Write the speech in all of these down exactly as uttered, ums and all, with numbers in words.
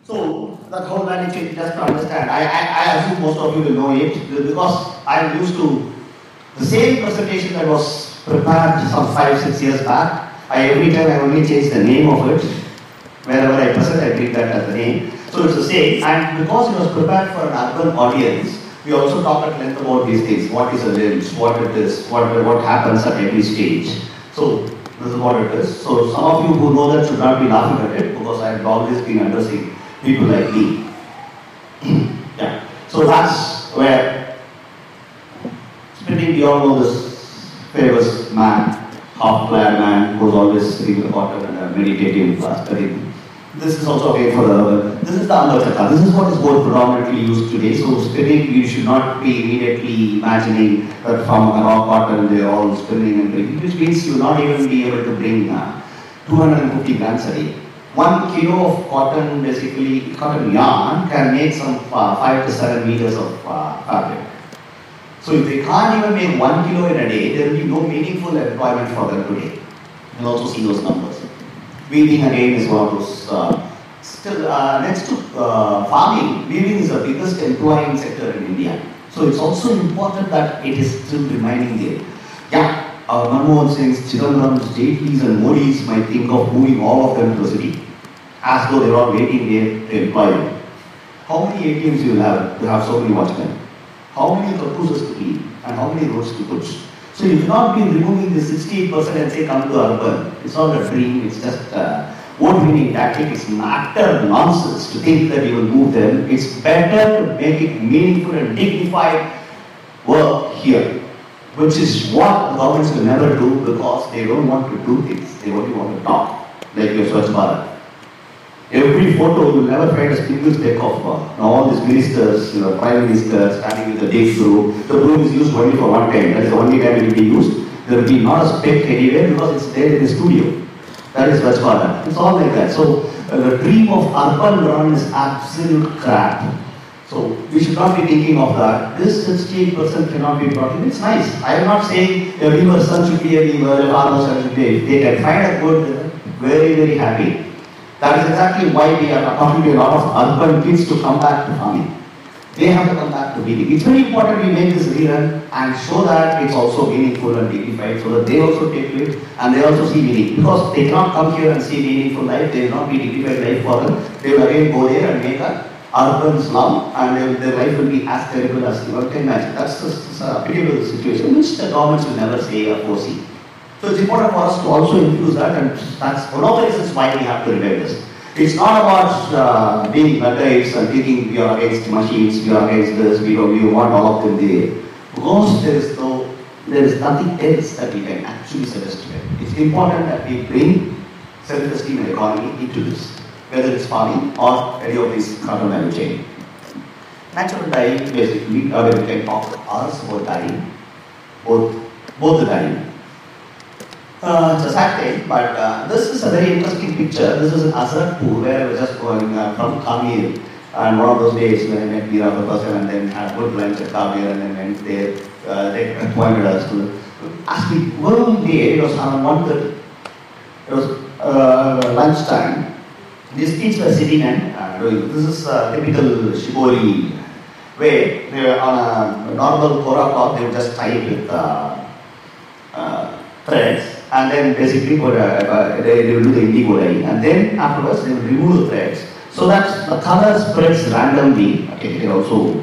So that whole value chain, just to understand, I, I, I assume most of you will know it because I'm used to the same presentation that was prepared some five, six years back. I every time I only change the name of it. Wherever I present, I bring that as the name. So it's the same. And because it was prepared for an urban audience, we also talk at length about these things. What is a lens? What it is? What what happens at every stage? So this is what it is. So some of you who know that should not be laughing at it because I have always been addressing people like me. Yeah. So that's where spinning. We all know this famous man, half-clad man who's always sitting in the water and uh, meditating, studying. This is also again for the, this is the Ambachaka. This is what is more predominantly used today. So spinning, you should not be immediately imagining that from a rock bottom they're all spinning and breaking, which means you'll not even be able to bring uh, two hundred fifty grams a day. One kilo of cotton, basically, cotton yarn can make some uh, five to seven meters of uh, fabric. So if they can't even make one kilo in a day, there will be no meaningful employment for them today. You'll also see those numbers. Weaving again is one of those. Uh, still, uh, next to uh, farming, weaving is the biggest employing sector in India. So it's also important that it is still remaining there. Yeah, our Manmohan Singhs, Chidambarams, Jaitlis and Modis might think of moving all of them to the city, as though they're all waiting there to employ them. How many A T Ms you will have to have so many watchmen? How many cartouches to clean? And how many roads to push? So you cannot be removing the sixty-eight percent and say come to urban. It's not a dream, it's just a vote-winning tactic. It's utter nonsense to think that you will move them. It's better to make it meaningful and dignified work here, which is what the governments will never do because they don't want to do things. They only want to talk, like your Swachh Bharat. Every photo, you will never find a single speck of uh, all these ministers, you know, prime ministers standing with a big broom. The broom is used only for one time. That is the only time it will be used. There will be not a speck anywhere because it's there in the studio. That is Swachh Bharat. It's all like that. So uh, the dream of urban run is absolute crap. So we should not be thinking of that. This sixty-eight percent cannot be brought in. It's nice. I am not saying a weaver's son should be a weaver, a farmer's son should be a, they can find a good, very, very happy. That is exactly why we are talking to a lot of urban kids to come back to farming. They have to come back to weaving. It's very important we make this rerun and show that it's also meaningful and dignified so that they also take it and they also see meaning. Because they cannot come here and see meaningful life, they will not be dignified life for them. They will again go there and make a urban slum and they, their life will be as terrible as you can imagine. That's a pitiable situation which the governments will never say or foresee. So it's important for us to also infuse that, and that's one of the reasons why we have to revive this. It's not about uh, being Luddites and thinking we are against machines, we are against this, we, don't, we want all of them there. Because there is no, there is nothing else that we can actually suggest to them. It's important that we bring self-esteem and economy into this, whether it's farming or any of these carbon value chain. Natural dyeing, basically, uh, we can talk to us about dyeing, both, both the dyeing. Uh, it's a sad thing, but uh, this is a very interesting picture. This is in Azratpur, where I was just going uh, from Kamir. And one of those days when I met Meera for the first time and then had good lunch at Kamir and then went there, uh, they appointed us to ask me, one day, it was around one thirty, it was uh, lunchtime. These kids were sitting and uh, doing, this is a typical Shibori, where they were on a normal Kora cloth, they would just tie it with uh, uh, threads. And then basically put a, uh, they, they will do the indigo dye. And then afterwards they will remove the threads so that the color spreads randomly. Okay, it also,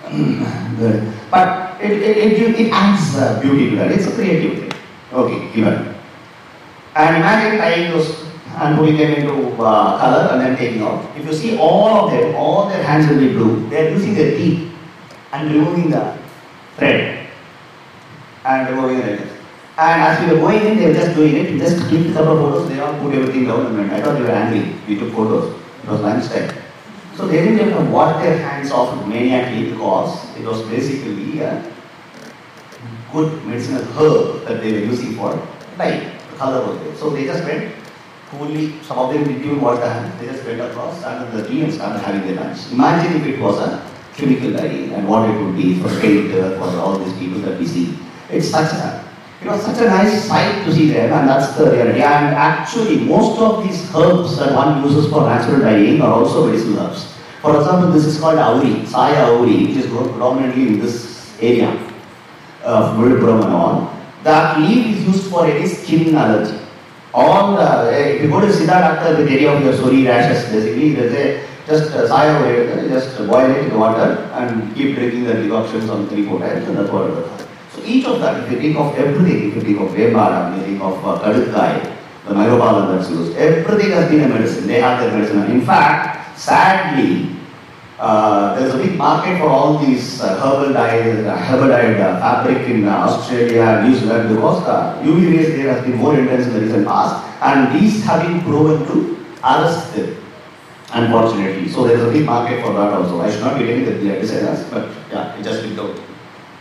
but it, it, it, it adds uh, beauty to that. It's a creative thing. Okay, given. And imagine tying those and putting them into uh, color and then taking out. If you see all of them, all their hands will be blue. They are using their teeth and removing the thread and removing the edges. And as we were going in, they were just doing it. We just clicked a couple of photos, they all put everything down and went. I thought they were angry. We took photos. It was lunchtime. So they didn't even wash their hands off maniacally because it was basically a good medicinal herb that they were using for dye. The color was there. So they just went coolly, some of them didn't even wash their hands. They just went across, started the tree and started having their lunch. Imagine if it was a chemical dye and what it would be for paint, for all these people that we see. It's such a, you was such a nice sight to see them, and that's the reality. And actually, most of these herbs that one uses for natural dyeing are also medicinal herbs. For example, this is called auri, Saya auri, which is grown predominantly in this area of Villupuram and all. That leaf is used for any skin allergy. All uh, if you go to Siddha doctor with any of your sori rashes, basically they say just uh, Saya auri, just boil it in water and keep drinking the decoctions on three four times, and that's what it is. So each of that, if you think of everything, if you think of Vembara, you think of uh, Kadutkai, the myrobalan that's used, everything has been a medicine. They have their medicine. And in fact, sadly, uh, there's a big market for all these uh, herbal dyed, uh, herbal dyed uh, fabric in uh, Australia, New Zealand, because the U V rays there has been more intense in the recent past, and these have been proven to arrest them, unfortunately. So there's a big market for that also. I should not be getting the designers, but yeah, it just leaked out.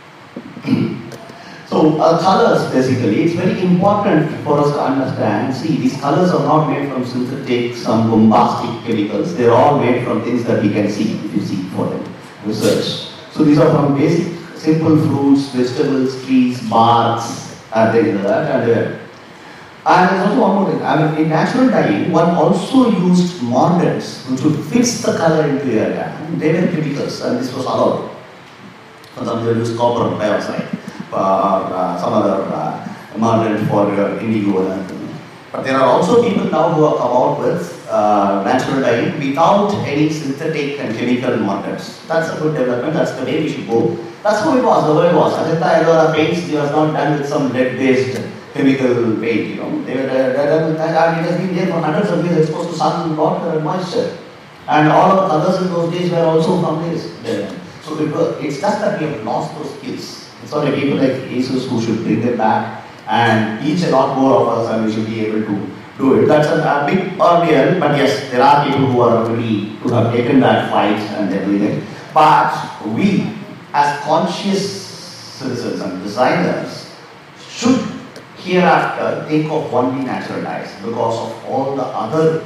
So uh, colors, basically, it's very important for us to understand. See, these colors are not made from synthetic, some bombastic chemicals. They're all made from things that we can see, if you see for them, research. So these are from basic, simple fruits, vegetables, trees, barks, and things like that. And, uh, and there's also one more thing. I mean, in natural dyeing, one also used mordants, which would fix the color into your hair. They were chemicals, and this was allowed. For example, they used copper dioxide. Uh, uh, some other uh, mordant for uh, indigo and everything. But there are also people now who have come out with uh, natural dyeing without any synthetic and chemical mordants. That's a good development. That's the way we should go. That's how it was. The world was. Ajanta Ellora paints, it was not done with some lead-based chemical paint. You know, they were uh, done with that, and it has been there for hundreds of years, exposed to sun, water, and moisture. And all of the colors in those days were also from this. So it was, it's just that we have lost those skills. It's only people like Jesus who should bring them back and teach a lot more of us, and we should be able to do it. That's a, a big ordeal, but yes, there are people who are ready to have taken that fight and they're doing it. But we, as conscious citizens and designers, should hereafter think of only natural dyes because of all the other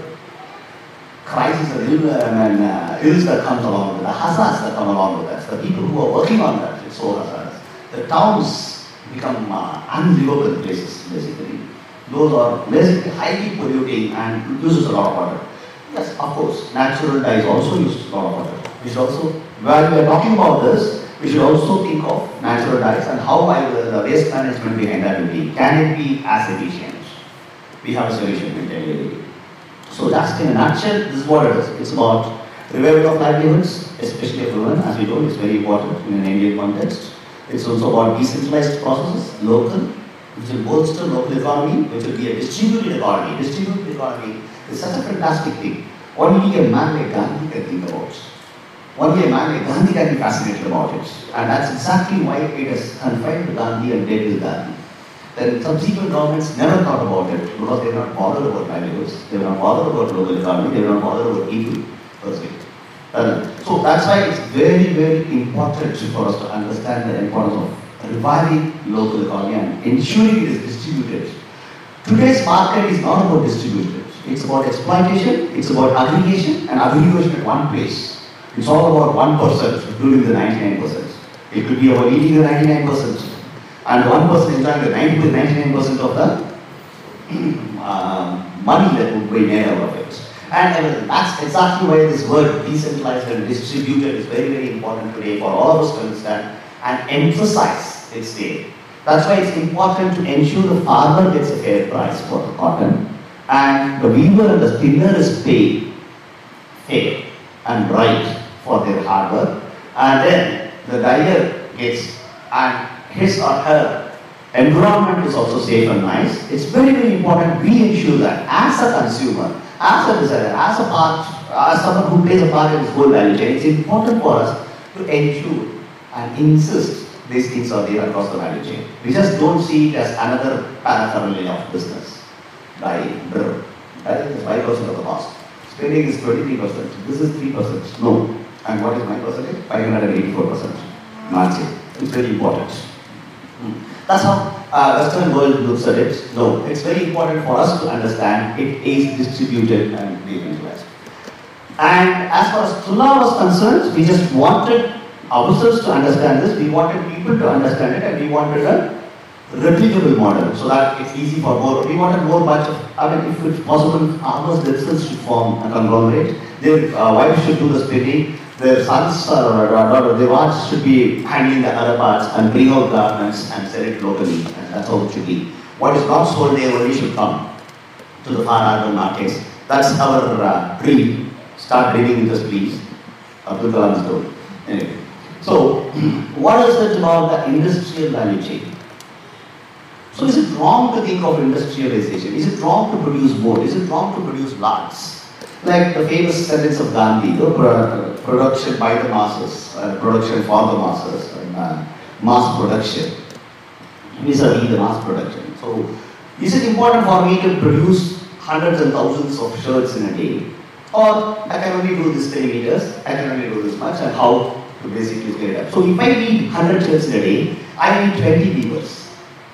crises and ill, and, uh, ills that comes along with it, the hazards that come along with that. The people who are working on that, it's so hazardous. The towns become uh, unlivable places, basically. Those are basically highly polluting and uses a lot of water. Yes, of course, natural dyes also use a lot of water. We should also, while we are talking about this, we should also think of natural dyes and how I will, the waste management behind that will be. Can it be as efficient? We have a solution entirely. So that's in a nutshell, this is what it is. It's about revival of livelihoods, especially of women, as we know, it's very important in an Indian context. It's also about decentralized processes, local, which will bolster local economy, which will be a distributed economy. Distributed economy is such a fantastic thing. Only a man like Gandhi can think about it. Only a man like Gandhi can be fascinated about it. And that's exactly why it is confined to Gandhi and dead with Gandhi. Then subsequent governments never thought about it because they were not bothered about livelihoods, they were not bothered about local economy, they were not bothered about people per se. Uh, so that's why it's very, very important for us to understand the importance of reviving local economy and ensuring it is distributed. Today's market is not about distribution. It's about exploitation, it's about aggregation and aggregation at one place. It's all about one percent including the ninety-nine percent. It could be about eating the ninety-nine percent and one person enjoying the ninety to ninety-nine percent of the uh, money that would be made out of it. And that's exactly why this word decentralized and distributed is very, very important today for all of us to understand and emphasize its name. That's why it's important to ensure the farmer gets a fair price for the cotton and the weaver and the spinner is paid fair and right for their hard work, and then the dyer gets, and his or her environment is also safe and nice. It's very, very important we ensure that as a consumer, as a designer, as a part, as someone who plays a part in this whole value chain, it's important for us to ensure and insist these things are there across the value chain. We just don't see it as another paraphernalia of business. By brr. That is five percent of the cost. Spending is twenty-three percent. This is three percent. No. And what is my percentage? five hundred eighty-four percent. Margin. It's very important. Hmm. That's how uh, Western world looks at it. No, it's very important for us to understand it is distributed and decentralized. And as far as Tula was concerned, we just wanted ourselves to understand this, we wanted people to understand it, and we wanted a replicable model so that it's easy for more. We wanted more bunch of, I mean, if it's possible, farmers themselves should form a conglomerate. Their uh, wives should do the spinning, their sons or daughter, their wives should be handling the other parts and bring out garments and sell it locally. And that's how it should be. What is not sold there only should come to the far urban markets. That's our uh, dream. Start dreaming with us, please. Abdul Kalam's told. Anyway. So, what is it about the industrial value chain? So, is it wrong to think of industrialization? Is it wrong to produce more? Is it wrong to produce lots? Like the famous sentence of Gandhi, the pro production by the masses, uh, production for the masses, and uh, mass production. Vis-a-vis the mass production. So, is it important for me to produce hundreds and thousands of shirts in a day? Or I can only do this ten meters, I can only do this much, and how to basically scale it up. So if I need one hundred shirts in a day, I need twenty beavers.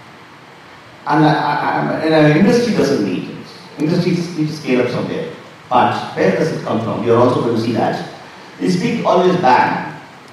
And, I, I, and an industry doesn't need it. Industries need to scale up somewhere. But where does it come from? You're also going to see that. Is big always bad?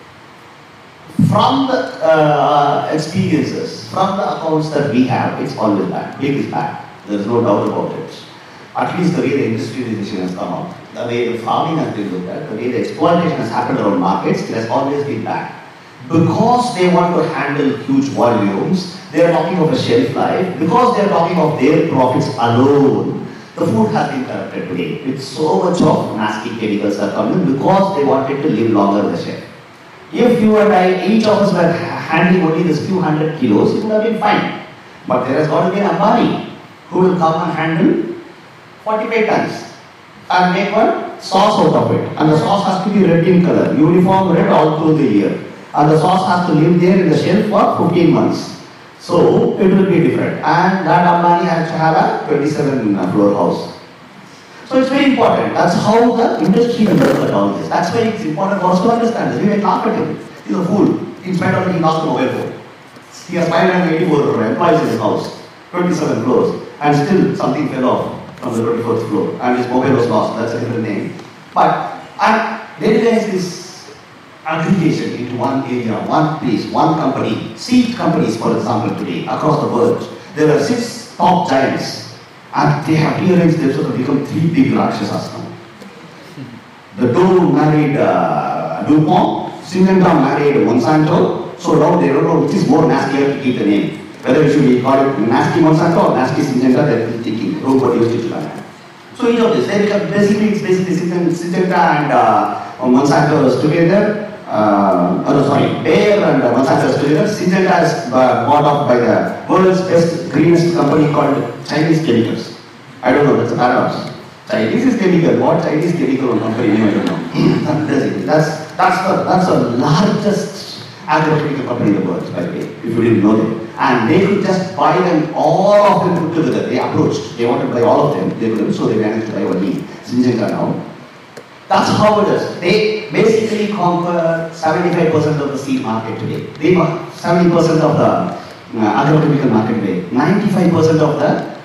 From the uh, experiences, from the accounts that we have, it's always bad. Big is bad. There's no doubt about it. At least the way the industrialization has come out, the way the farming has been looked at, the way the exploitation has happened around markets, it has always been bad. Because they want to handle huge volumes, they are talking of a shelf life, because they are talking of their profits alone, the food has been corrupted today. With so much of nasty chemicals are coming because they wanted to live longer the shelf. If you and I, each of us were handling only this few hundred kilos, it would have been fine. But there has got to be an Ambani who will come and handle forty-five tons and make one sauce out of it. And the sauce has to be red in color, uniform red all through the year. And the sauce has to live there in the shelf for fifteen months. So it will be different. And that Ambani has to have a twenty-seven floor house. So it's very important. That's how the industry will look at all this. That's why it's important for us to understand this. We may laugh at him. He's a fool. In spite of it, he lost a mobile phone. He has five hundred eighty-four employees in his house, twenty-seven floors, and still something fell off from the twenty-fourth floor, and his mobile was lost. That's a different name. But and then there is this aggregation into one area, one place, one company. Seed companies, for example, today across the world, there are six top giants. And they have rearranged themselves to become three big Rakshasas now. The Dow married uh, DuPont, Syngenta married Monsanto, so now they don't know which is more nastier to keep the name. Whether we should call it nasty Monsanto or nasty Syngenta, they're thinking, nobody used to learn. So each of this, they become basically, it's basically Syngenta and uh, Monsanto is together. Uh, oh no, sorry, Bayer and uh, Monsanto is together. Syngenta is uh, bought off by the world's best, greenest company called Chinese Chemicals. I don't know, that's a paradox. Chinese is chemical, what Chinese chemical company name, I don't know. that's, that's, the, that's the largest agrochemical company in the world, by the way, if you didn't know them. And they could just buy them, all of them put together. They approached, they wanted to buy all of them, they couldn't, so they managed to buy only Syngenta now. That's how it is. They basically conquer seventy-five percent of the seed market today. They seventy percent of the uh, agrochemical market today. ninety-five percent of the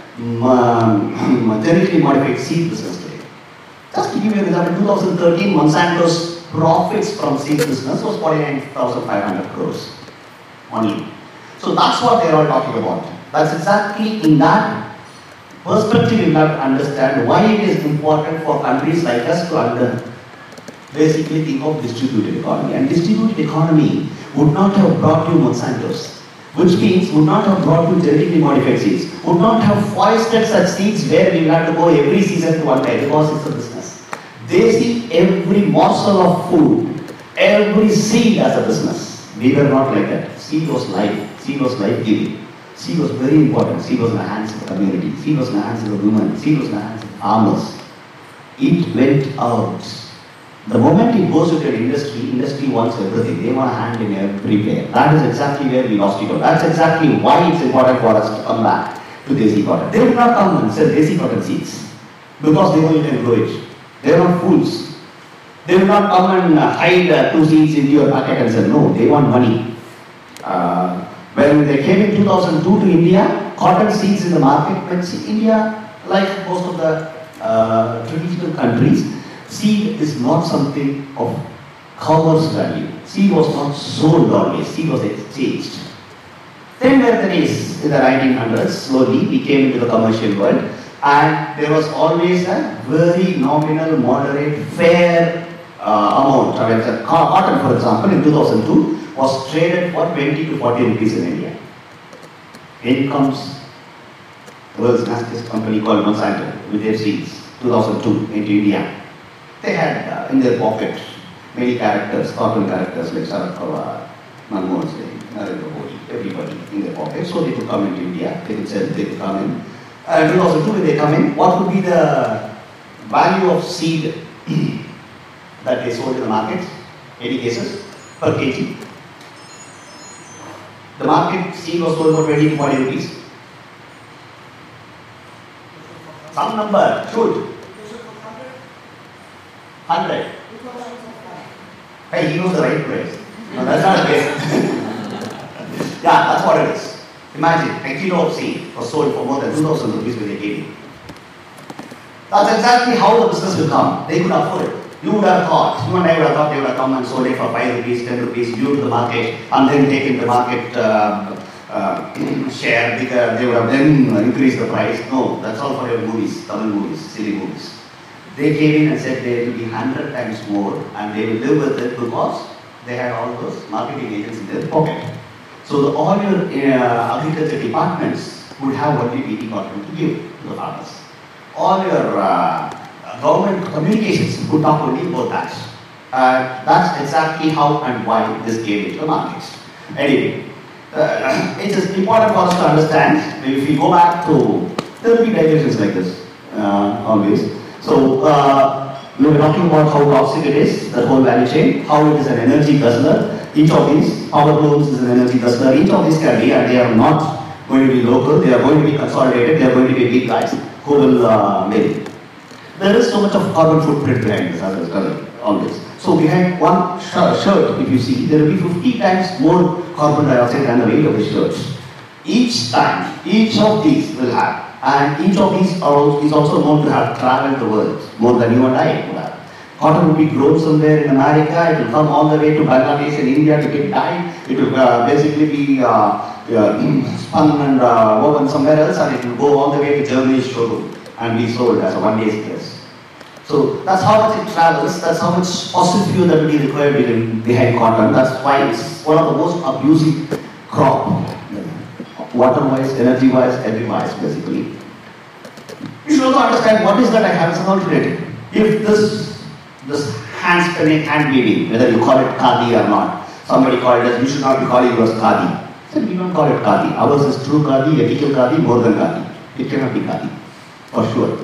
um, genetically modified seed business today. Just to give you an example, in two thousand thirteen, Monsanto's profits from seed business was forty-nine thousand five hundred crores only. So that's what they're all talking about. That's exactly in that perspective you have to understand why it is important for countries like us to under basically think of distributed economy. And distributed economy would not have brought you Monsanto's, which means would not have brought you genetically modified seeds, would not have foisted such seeds where we have to go every season to one time because it's a business. They see every morsel of food, every seed as a business. We were not like that. Seed was life, seed was life-giving. Seed was very important. Seed was in the hands of the community. Seed was in the hands of the women. Seed was in the hands of farmers. It went out. The moment it goes into an industry, industry wants everything. They want a hand in everywhere. That is exactly where we lost it. That's exactly why it's important for us to come back to Desi cotton. They will not come and sell Desi cotton seeds because they know you can grow it. They are not fools. They will not come and hide uh, two seeds into your packet and say, no, they want money. Uh, When they came in two thousand two to India, cotton seeds in the market, but see, India, like most of the uh, traditional countries, seed is not something of commerce value. Seed was not sold always, seed was exchanged. Then were the days in the nineteen hundreds, slowly we came into the commercial world, and there was always a very nominal, moderate, fair uh, amount. I mean, the cotton, for example, in two thousand two was traded for twenty to forty rupees in India. In comes the world's nastiest company called Monsanto with their seeds, two thousand two, into India. They had uh, in their pocket many characters, cotton characters like Sharad Pawar, Manmohan Singh, Narendra Modi, everybody in their pocket. So they could come into India, they could sell, they could come in. And two thousand two, when they come in, what would be the value of seed that they sold in the market? Any cases? Per kg. The market seed was sold for twenty to forty rupees. Some number should. one hundred. Hey, he knows the right price. No, that's not the case. Yeah, that's what it is. Imagine, a kilo of seed was sold for more than two thousand rupees when they gave you. That's exactly how the business will come. They could afford it. You would have thought, you and I would have thought they would have come and sold it for five rupees, ten rupees, due to the market, and then taken the market uh, uh, share, because they would have then increased the price. No, that's all for your movies, Tamil movies, silly movies. They came in and said they will be one hundred times more, and they will live with it because they had all those marketing agents in their pocket. So the, all your uh, agriculture departments would have only B T cotton to give to the farmers. All your uh, government communications would talk only about that. Uh, that's exactly how and why this came into the market. Anyway, uh, it is important for us to understand, if we go back to, there will be diversions like this, uh, always. So, uh, we were talking about how toxic it is, the whole value chain, how it is an energy guzzler. Each of these, power looms is an energy guzzler. Each of these can be, and they are not going to be local, they are going to be consolidated, they are going to be big guys who will uh, make it. There is so much of carbon footprint behind this, as I was telling, always. So behind one shirt, if you see, there will be fifty times more carbon dioxide than the weight of the shirts. Each time, each of these will have. And each of these are, is also known to have traveled the world, more than you and I would have. Cotton will be grown somewhere in America, it will come all the way to Bangladesh and India to get dyed. It will uh, basically be uh, uh, spun and uh, woven somewhere else, and it will go all the way to Germany's showroom and be sold as a one-day dress. So that's how much it travels, that's how much fossil fuel that will be required behind cotton. That's why it's one of the most abusive crop. Water-wise, energy-wise, every-wise, basically. You should also understand what is that I have as an alternative. If this, this hand spinning, hand weaving, whether you call it khadi or not, somebody called us, you should not be calling yours khadi. I said, we don't call it khadi. Ours is true khadi, ethical khadi, more than khadi. It cannot be khadi, for sure.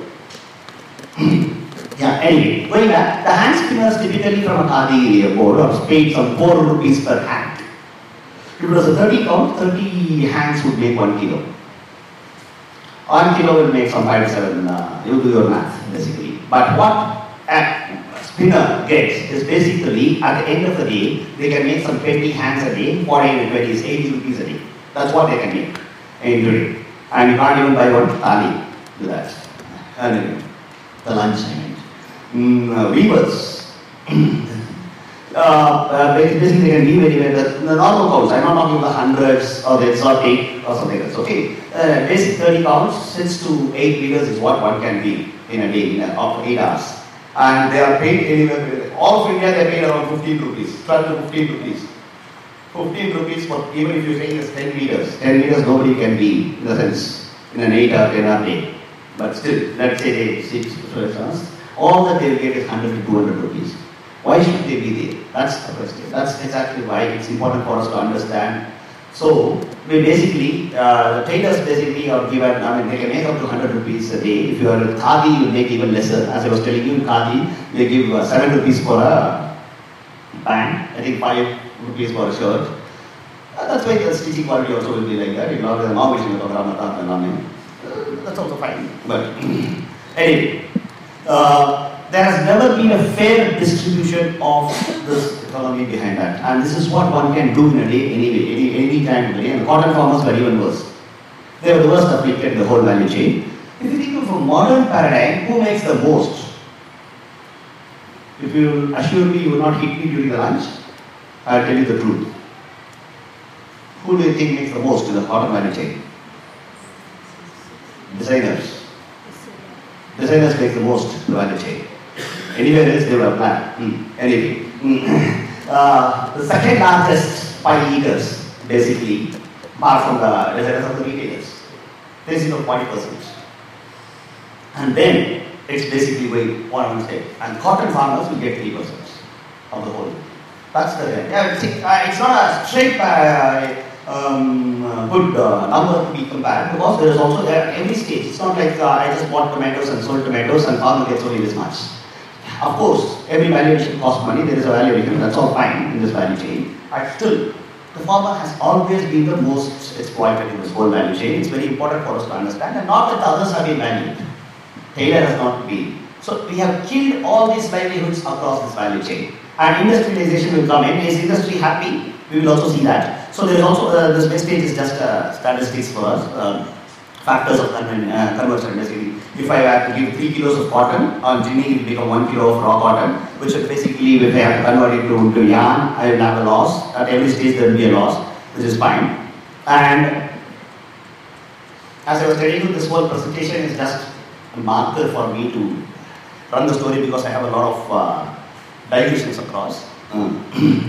Yeah, anyway, going back, the hand spinners typically from a khadi board are paid some four rupees per hand. If it was a thirty count, thirty hands would make one kilo. One kilo will make some five to seven, uh, you do your math, basically. But what a spinner gets is basically, at the end of the day, they can make some twenty hands a day, forty and twenty is eighty rupees a day. That's what they can make in today. And you can't even buy one thali with that. And the lunch, I mean. Mm, uh, weavers. Uh, uh, basically they can weave anywhere. The, the normal counts, I'm not talking about hundreds or the exotic or something else, okay? Uh, basic thirty counts, six to eight meters is what one can weave in a day, in a, of eight hours. And they are paid anywhere, all of India they are paid around fifteen rupees, twelve to fifteen rupees. fifteen rupees for, even if you're saying it's ten meters, ten meters nobody can weave, in the sense, in an eight or ten hour day. But still, let's say they six, for instance, all that they will get is one hundred to two hundred rupees. Why should they be there? That's the question. That's exactly why it's important for us to understand. So, we basically, uh, the tailors basically are given, I mean, they can make up to one hundred rupees a day. If you are in khadi, you make even lesser. As I was telling you, in khadi, they give uh, seven rupees for a pant, I think five rupees for a shirt. Uh, that's why the stitching quality also will be like that. You know, that's also fine. But anyway. Uh, there has never been a fair distribution of this economy behind that. And this is what one can do in a day, anyway, any, any time of the day. And the cotton farmers were even worse. They were the worst afflicted in the whole value chain. If you think of a modern paradigm, who makes the most? If you assure me you will not hit me during the lunch, I'll tell you the truth. Who do you think makes the most in the cotton value chain? Designers. Designers make the most in the value chain. Anywhere else they will have planned. Hmm. Anyway. Hmm. Uh, the second largest pie eaters, basically, apart from the designers of the retailers. They see the forty percent. And then it's basically going one on step. And cotton farmers will get three percent of the whole. That's the yeah, it's, it's not a straight uh, um, uh, good uh, number to be compared, because there is also uh, every stage. It's not like uh, I just bought tomatoes and sold tomatoes and farmer gets only this much. Of course, every valuation costs money. There is a valuation. That's all fine in this value chain. But still, the farmer has always been the most exploited in this whole value chain. It's very important for us to understand, and not that the others have been valued. Tailor has not been. So we have killed all these livelihoods across this value chain. And industrialization will come in. Is industry happy? We will also see that. So there is also, uh, this next page is just uh, statistics for us. Um, factors of con uh, conversion. Basically, if I have to give three kilos of cotton, on ginning it will become one kilo of raw cotton, which is basically, if I have to convert it to, to yarn, I will have a loss. At every stage there will be a loss, which is fine. And as I was telling you, this whole presentation is just a marker for me to run the story, because I have a lot of uh, dilutions across. Um,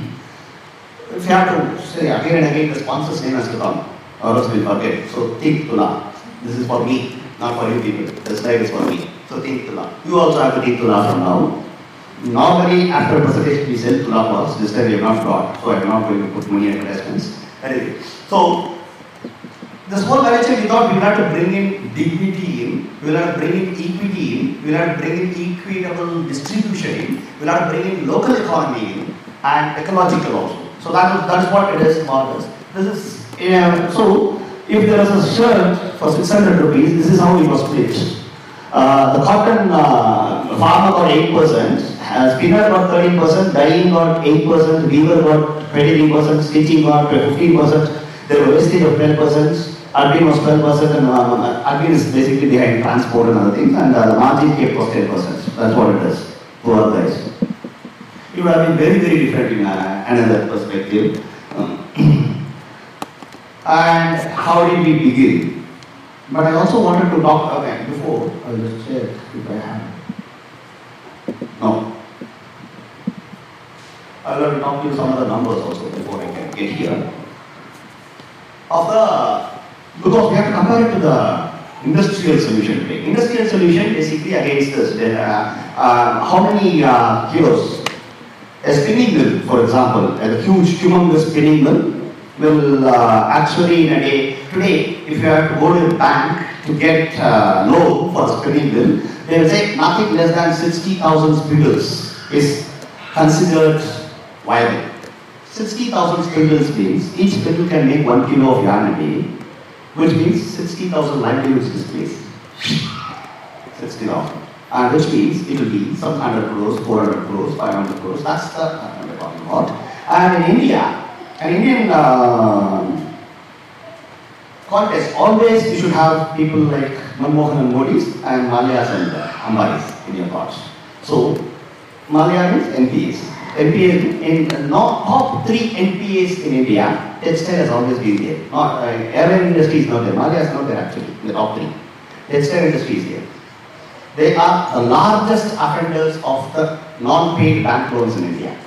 if you have to say again and again, the sponsor's name has to come, or else we'll forget. So think Tula. This is for me, not for you people. This slide is for me. So think Tula. You also have to think Tula from now. Normally, after a presentation, we sell Tula balls. This time we have not got, so I am not going to put money advertisements. Anyway, so this whole value chain, we thought we will have to bring in dignity in, we will have to bring in equity in, we will have to bring in equitable distribution in, we will have to bring in local economy in, and ecological also. So that is, that is what it is more or less. This is, uh, so if there is a shirt for six hundred rupees, this is how it was split. Uh, the cotton uh, farmer got eight percent, uh, spinner got thirteen percent, dyeing got eight percent, weaver got twenty-three percent, stitching got fifteen percent, there was wastage of twelve percent. Admin was twelve percent, and uh, admin is basically behind transport and other things, and uh, the margin kept was ten percent. That's what it is. Poor guys. It would have been very, very different in uh, another perspective. Um, and how did we begin? But I also wanted to talk again before. I'll just check if I have. No. I'll have to talk to you some of the numbers also before I can get here. Of the Because we have to compare it to the industrial solution today. Industrial solution basically against this, uh, uh, how many uh, kilos? A spinning mill, for example, a huge, humongous spinning mill will uh, actually in a day, today, if you have to go to the bank to get uh, loan for a spinning mill, they will say nothing less than sixty thousand spindles is considered viable. sixty thousand spindles means each spindle can make one kilo of yarn a day, which means sixty thousand livelihoods displaced. sixty thousand. And which means it will be some one hundred crores, four hundred crores, five hundred crores. That's the uh, we're talking about. And in India, an Indian uh, context, always you should have people like Manmohan and Modi's and Malias and uh, Ambanis in your thoughts. So, Malia means N P As. N P As in uh, not top three N P As in India, textile has always been there. Not, uh, airline industry is not there. Malia is not there actually, in the top three. Textile industry is there. They are the largest offenders of the non-paid bank loans in India.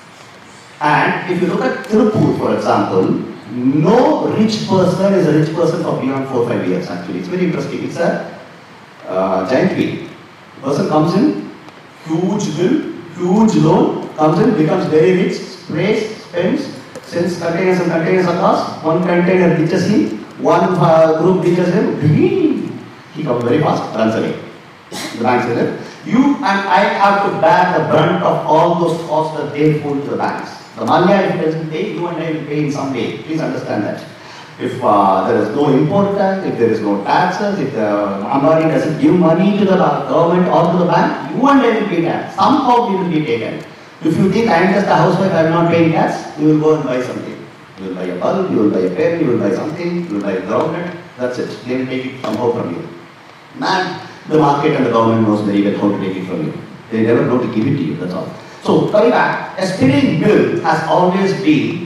And if you look at Tirupur, for example, no rich person is a rich person for beyond four or five years actually. It's very interesting. It's a uh, giant wheel. Person comes in, huge bill, huge loan, comes in, becomes very rich, sprays, spends, sends containers and containers across, one container reaches him, one uh, group reaches him, he comes very fast, runs away. The bank says, you and I have to bear the brunt of all those costs that they put to the banks. The Malia, if it doesn't pay, you and I will pay in some way. Please understand that. If uh, there is no import tax, if there is no taxes, if the Ambani doesn't give money to the government or to the bank, you and I will pay tax. Somehow we will be taken. If you think I am just a housewife, I am not paying tax, you will go and buy something. You will buy a bulb, you will buy a pen, you will buy something, you will buy a groundnut, that's it. They will take it somehow from you. Man, the market and the government knows very well how to take it from you. They never know to give it to you, that's all. So, coming back, a spinning mill has always been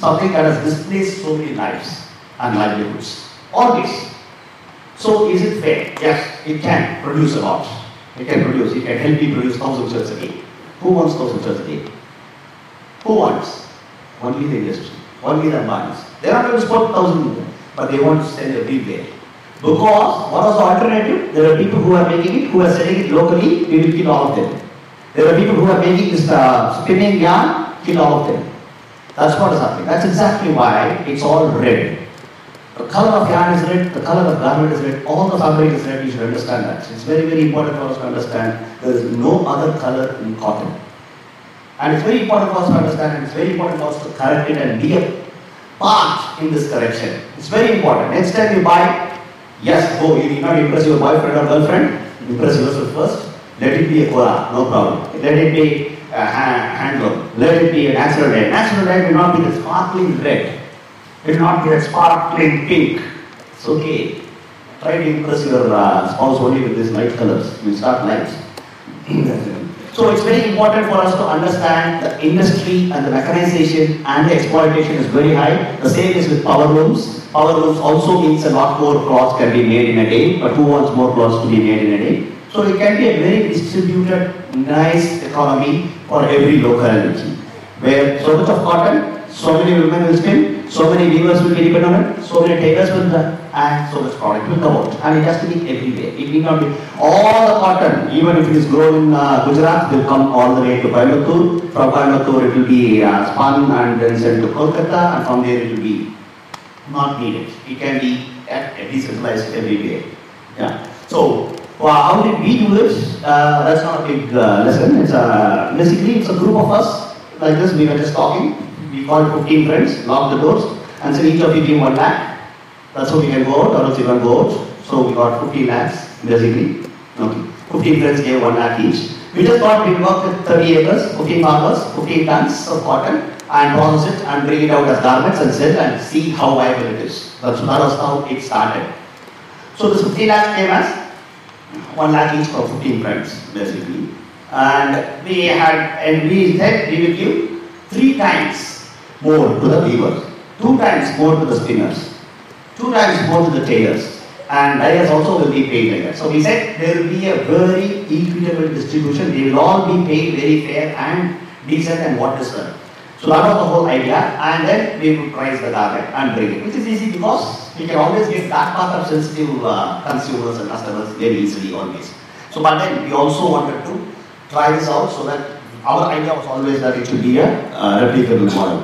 something that has displaced so many lives and livelihoods. Always. So is it fair? Yes, it can produce a lot. It can produce, it can help you produce thousand shirts a day. Who wants thousand shirts a day? Who wants? Only the industry. Only the Ambanis. They are not going to support thousand, but they want to sell everywhere. Because what was the alternative? There are people who are making it, who are selling it locally, we will kill all of them. There are people who are making this uh, spinning yarn, kill all of them. That's what is happening. That's exactly why it's all red. The color of yarn is red, the color of garment is red, all the fabric is red, you should understand that. It's very, very important for us to understand there is no other color in cotton. And it's very important for us to understand, and it's very important for us to correct it and be a part in this correction. It's very important. Next time you buy, yes, go, you need not impress your boyfriend or girlfriend, impress yourself first. Let it be a Kora, no problem. Let it be a handloom. Let it be a natural red. Natural red will not be the sparkling red. It will not be a sparkling pink. It's okay. Try to impress your uh, spouse only with these light colors. You start light. So it's very important for us to understand the industry and the mechanization and the exploitation is very high. The same is with power looms. Power looms also means a lot more cloths can be made in a day, but who wants more cloths to be made in a day? So it can be a very distributed, nice economy for every locality. Where so much of cotton, so many women will spin, so many weavers will be dependent on it, so many tailors will done, and so much product will come out. And it has to be everywhere. It need not be all the cotton, even if it is grown in uh, Gujarat, will come all the way to Coimbatore. From Coimbatore it will be uh, spun and then sent to Kolkata, and from there it will be not needed. It can be uh, decentralized everywhere. Yeah. So well, how did we do it? Uh, that's not a big uh, lesson. It's a, basically it's a group of us like this. We were just talking. We called fifteen friends, locked the doors, and said each of you give one lakh. That's how we can go out, or else you can go out. So we got fifteen lakhs basically. Okay. fifteen friends gave one lakh each. We just thought we'd work with thirty acres, fifteen farmers, fifteen tons of cotton, and process it and bring it out as garments and sell and see how viable it is. That's that was how it started. So this fifteen lakhs came as one lakh each for fifteen friends, basically. And we had, and we said we will give three times more to the weavers, two times more to the spinners, two times more to the tailors, and dyers also will be paid like that. So we said there will be a very equitable distribution. They will all be paid very fair and decent and what is done. So that was the whole idea, and then we would price the garment and bring it, which is easy because we can always get that part of sensitive uh, consumers and customers very easily always. So but then we also wanted to try this out so that our idea was always that it should be a uh, replicable model.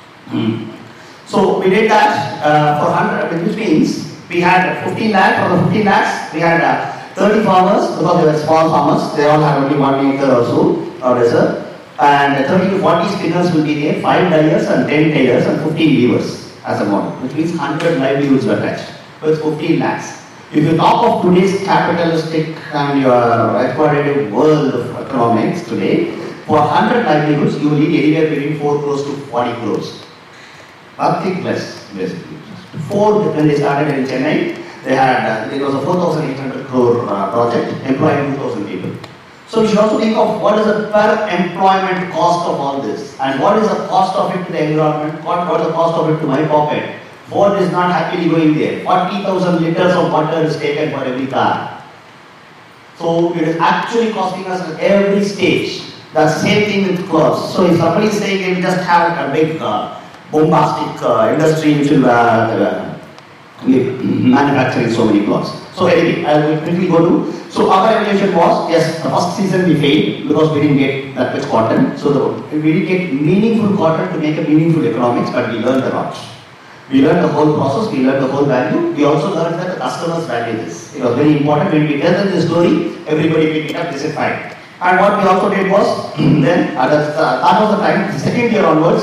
Hmm. So we did that uh, for one hundred, which means we had fifteen lakhs, for the fifteen lakhs we had uh, thirty farmers because they were small farmers, they all had only one acre or so, or lesser. And thirty to forty spinners will be there, five dyers and ten tailors and fifteen weavers as a model, which means one hundred livelihoods were attached with fifteen lakhs. If you talk of today's capitalistic and your exploitative world of economics today, for one hundred livelihoods you will need anywhere between four crores to forty crores. Nothing less, basically. Four, when they started in Chennai, they had, uh, it was a four thousand eight hundred crore uh, project, employing two thousand people. So we should also think of what is the per employment cost of all this, and what is the cost of it to the environment, what, what is the cost of it to my pocket. Ford is not happily going there. forty thousand liters of water is taken for every car. So it is actually costing us at every stage. That's the same thing with clothes. So if somebody is saying we just have a big uh, bombastic uh, industry which will uh, uh, manufacturing so many clothes. So anyway, I will quickly go to. So our evaluation was, yes, the first season we failed because we didn't get that much cotton. So the, we didn't get meaningful cotton to make a meaningful economics, but we learned a lot. We learned the whole process, we learned the whole value. We also learned that the customers value this. It was very important. When we tell them the story, everybody picked it up, they said fine. And what we also did was, then, uh, that was the time, the second year onwards,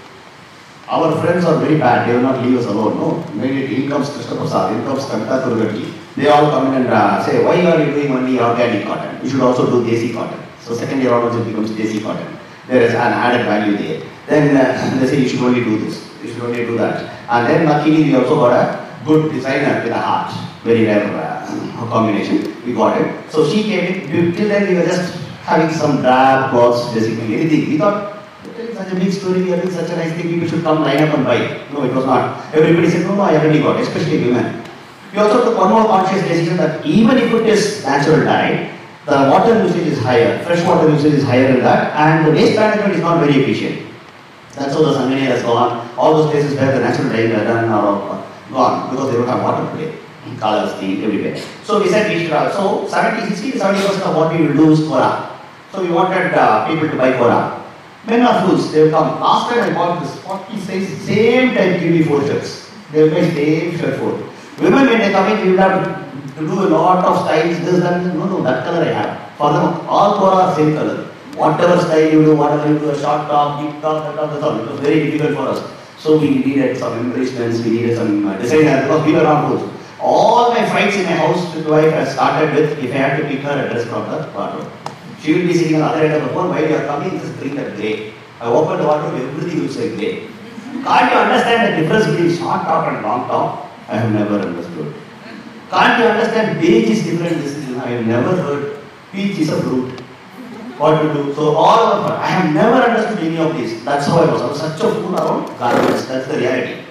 our friends are very bad, they will not leave us alone. No, maybe in comes Krishna Prasad, in comes Kanta Kurugati. They all come in and uh, say, why are you doing only organic cotton? You should also do desi cotton. So second year onwards it becomes desi cotton. There is an added value there. Then uh, they say you should only do this, you should only do that. And then luckily we also got a good designer with a heart. Very rare uh, combination. We got it. So she came in, till then we were just having some drab clothes, basically anything. We thought, such a big story, we are doing such a nice thing, people should come line up and buy. No, it was not. Everybody said, no, no, I already got, especially women. We also took one more conscious decision that even if it is natural dye, the water usage is higher, fresh water usage is higher in that, and the waste management is not very efficient. That's how the Sangani has gone. All those places where the natural dye are done are gone because they don't have water today. Colors, tea, everywhere. So we said we should have, so seventy, sixty to seventy percent of what we will do is Kora. So we wanted uh, people to buy Kora. Men are fools, they will come. Last time I bought this forty size, same type Q V four shirts. They will buy same shirt four. Women when they come in, we will have to, to do a lot of styles, this, that, no, no, that color I have. For them, all Kora are same color. Whatever style you do, whatever you do, a short top, deep top, that top, that's all. It was very difficult for us. So we needed some embellishments, we needed some uh, designers, because we were not fools. All my fights in my house with my wife have started with if I had to pick her address from the wardrobe. She will be sitting on the other end of the phone while you are coming, just bring that grey. I open the wardrobe, everything looks like grey. Can't you understand the difference between short top and long top? I have never understood. Can't you understand beige is different? This is, I have never heard peach is a fruit. What to do? So all of I have never understood any of this. That's how I was. I was such a fool around garments. That's the reality.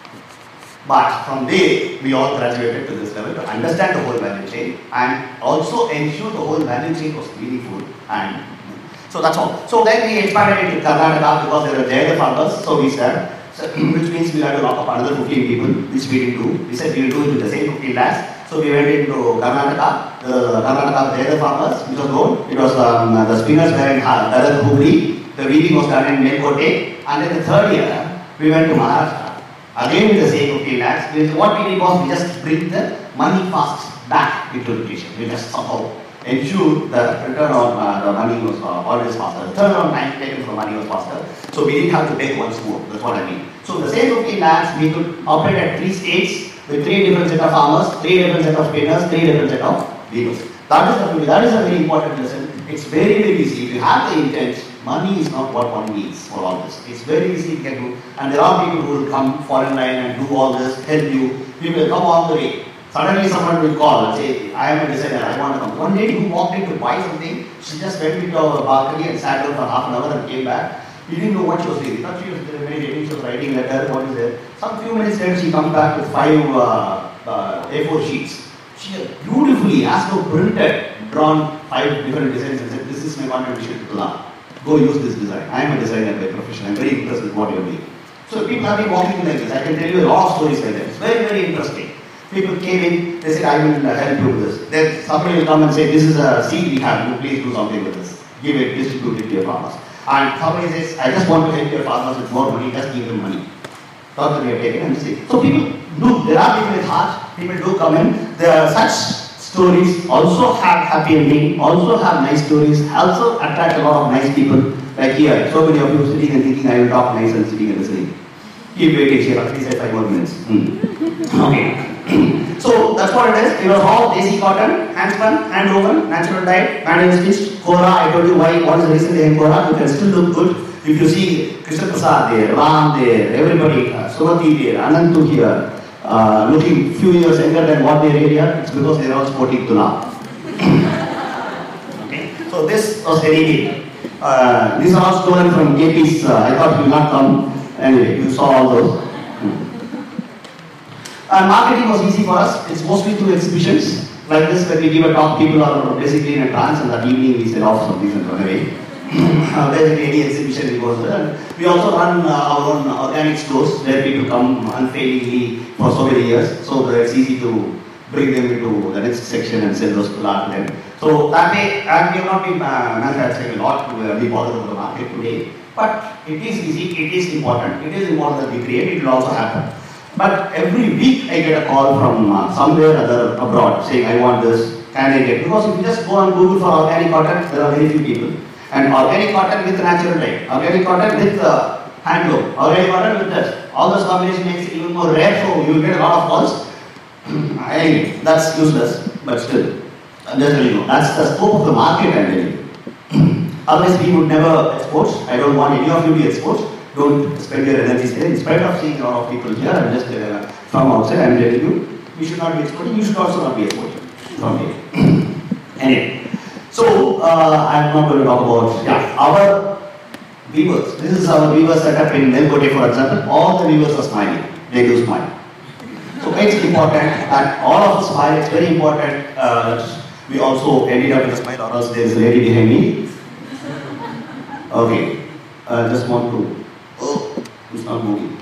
But from there, we all graduated to this level to understand the whole value chain and also ensure the whole value chain was meaningful. And so that's all. So then we expanded into Karnataka because there were Jayadeva farmers. So we said, so, which means we had to lock up another fifteen people, which we didn't do. We said we will do it with the same fifteen lakhs. So we went into Karnataka, the Karnataka Jayadeva farmers, which was known. It was um, the spinners were in Darat Hubli, the weaving was done in Melkote, and then the third year, we went to Maharashtra. Again with the same fifteen lakhs, what we did was we just bring the money fast back into education. We just somehow ensure the return on uh, the money was uh, always faster. The return on time taken for money was faster. So we didn't have to take once more. That's what I mean. So the same fifteen lakhs, we could operate at three states with three different set of farmers, three different set of spinners, three different set of weavers. That is the that is a very important lesson. It's very very easy. If you have the intent, money is not what one needs for all this. It's very easy to get to, and there are people who will come, fall in line and do all this, help you. You will come all the way. Suddenly someone will call and say, I am a designer, I want to come. One lady who walked in to buy something, she just went into our balcony and sat down for half an hour and came back. We didn't know what she was doing. We thought she was meditating, she was writing letter, what is there. Some few minutes later she comes back with five uh, uh, A four sheets. She beautifully, as though printed, drawn five different designs and said, this is my contribution to Tula. Go use this design. I am a designer by profession. I am very impressed with what you are doing. So people have been walking like this. I can tell you a lot of stories like that. It's very, very interesting. People came in, they said, I will help you with this. Then somebody will come and say, this is a seed we have, you please do something with this. Give it, distribute it to your farmers. And somebody says, I just want to help your farmers with more money, just give them money. Thought that we are taking and see. So people do, there are people with heart, people do come in. There are such stories, also have happy ending, also have nice stories, also attract a lot of nice people. Like here, so many of you sitting and thinking, I will talk nice and sitting and listening. Keep waiting here, at least five more minutes. Hmm. Okay. So that's what it is. It was all desi cotton, hand spun, hand woven, natural dye, manual stitched. Kora, I told you why, what is the reason they have Kora? You can still look good. If you see Krishna Prasad there, Ram there, everybody, uh, Sumati there, Anantu here, uh, looking few years younger than what they really are, it's because they are all sporting Tula. Okay. So this was very big. Uh, these are all stolen from K P's. Uh, I thought you will not come. Anyway, you saw all those. And marketing was easy for us. It's mostly through exhibitions. Like this, when we give a talk, people are basically in a trance, and that evening we sell off something and run away. uh, basically, any exhibition we go there. We also run uh, our own organic stores where people come unfailingly for so many years. So that it's easy to bring them into the next section and sell those plants to them. So that way, and we have not been uh, manufacturing a lot to uh, be bothered with the market today. But it is easy, it is important. It is important that we create, it will also happen. But every week I get a call from uh, somewhere or other abroad saying, I want this, can I get? Because if you just go on Google for organic cotton, there are very few people. And organic cotton with natural dye, organic cotton with uh, handloom, organic cotton with this. All those combinations makes it even more rare, so you will get a lot of calls. Anyway, that's useless, but still, I'm just telling you, that's the scope of the market I'm telling you. Otherwise, we would never export. I don't want any of you to export. Don't spend your energy there. In spite of seeing a lot of people here, I'm just uh, from outside, I'm telling you, we should not be exporting, you should also not be exporting from here. Anyway, so uh, I'm not going to talk about, yeah, our weavers. This is our weaver setup in Nelkote, for example. All the weavers are smiling. They do smile. So it's important that all of us smile. It's very important uh, that we also ended up with a smile, or else there is a lady behind me. Okay. I uh, just want to. Oh, it's not moving.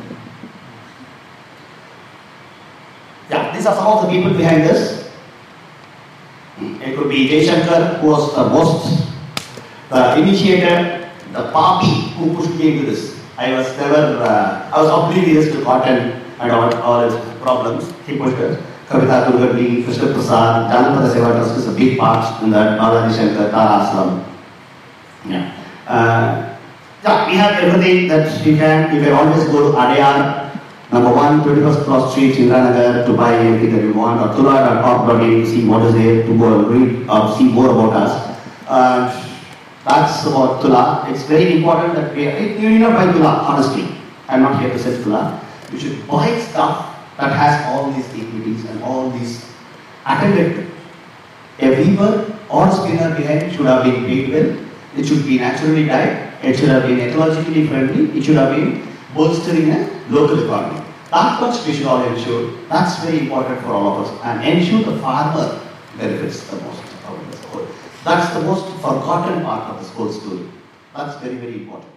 Yeah, these are some of the people behind this. It could be Jay Shankar, who was the most, the initiator, the papi who pushed me into this. I was never, uh, I was oblivious to cotton and all, all its problems. He pushed it. Kavita Durgati, Krishna Prasad, Janapada Seva Trust is a big part in that. Balaji Shankar, Tara Aslam. Yeah. Uh, yeah, we have everything that you can. You can always go to Adyar. Number one, twenty-first Cross Street, Indranagar, to buy anything that you want, or tula dot org dot in to see what is there, to go and read or see more about us. Uh, that's about Tula. It's very important that we, you need not buy Tula, honestly. I'm not here to sell Tula. You should buy stuff that has all these equities and all these attended. A weaver or spinner behind should have been paid well. It should be naturally dyed. It should have been ecologically friendly. It should have been bolstering a local economy. That much we should all ensure. That's very important for all of us. And ensure the farmer benefits the most out of this whole. That's the most forgotten part of this whole story. That's very, very important.